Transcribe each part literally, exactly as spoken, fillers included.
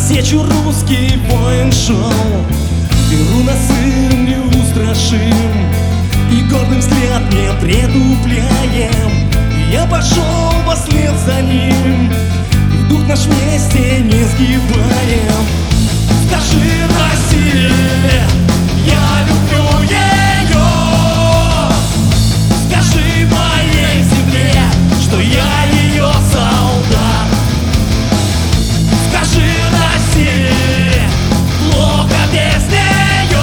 навстречу русский воин шел. Беру насым неустрашим и гордым взгляд не предупляем. И я пошел вслед за ним, и дух наш вместе не сгибаем. Скажи, Россия, я люблю ее. Скажи моей земле, что я ее солдат. Скажи, Россия, плохо без нее.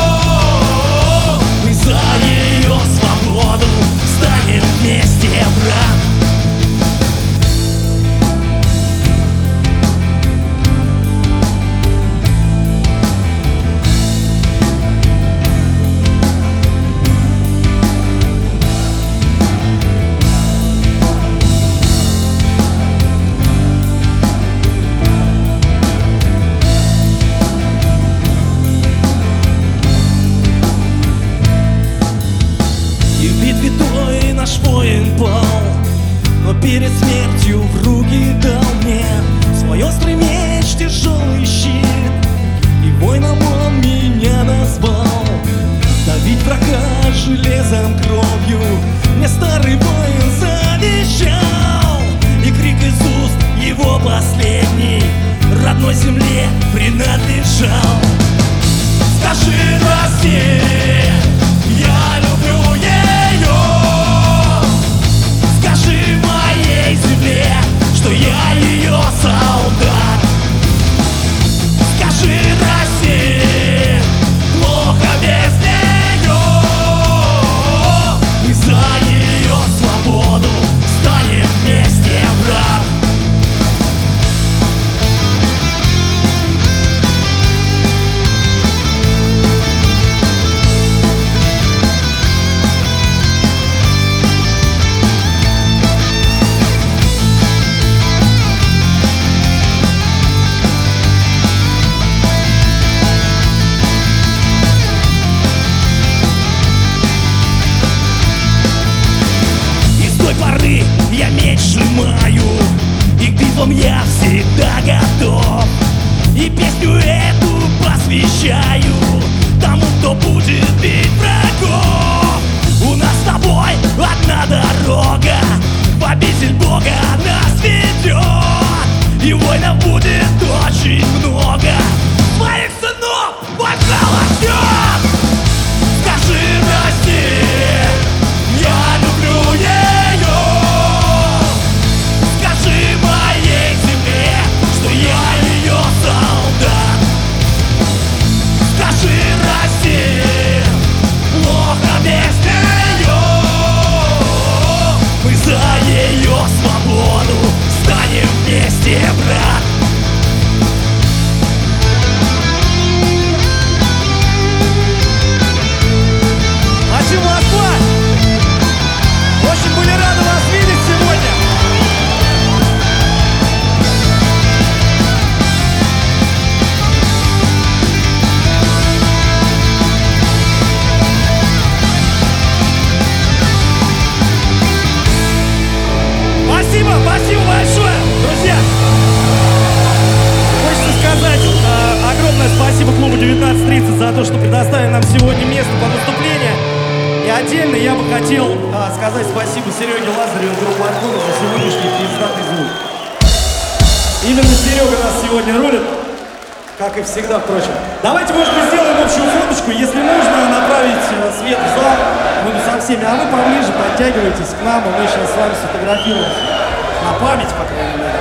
Мы за ее свободу станем вместе, брат. Наш воин пал, но перед смертью в руки дал мне свой острый меч, тяжелый щит. И воином он меня назвал. Давить врага железом, кровью мне старый воин завещал. И крик из уст его последний родной земле принадлежал. Скажи, Россия, я люблю ее. Скажи моей земле, что я ее солдат. Скажи, Россия, плохо без нее. Мы за ее свободу станем вместе, брат. Я меч сжимаю, и к битвам я всегда готов. И песню эту посвящаю тому, кто будет бить врагов. У нас с тобой одна дорога, в обитель Бога нас ведет. И воинов будет очень много, своих сынов вокзала ждет. Скажи, Россия, я люблю ее. Вместе, брат. Спасибо, Москва! Очень были рады вас видеть сегодня. Спасибо, спасибо большое, друзья! Хочется сказать э, огромное спасибо клубу девятнадцать тридцать за то, что предоставили нам сегодня место под выступление. И отдельно я бы хотел э, сказать спасибо Сереге Лазареву, группе Аркона, за сегодняшний пиздатый звук. Именно Серега нас сегодня рулит, как и всегда, впрочем. Давайте, может быть, сделаем общую фоточку. Если нужно направить э, свет в зал, мы со всеми, а вы поближе подтягивайтесь к нам, и мы сейчас с вами сфотографируемся. На память, по крайней мере.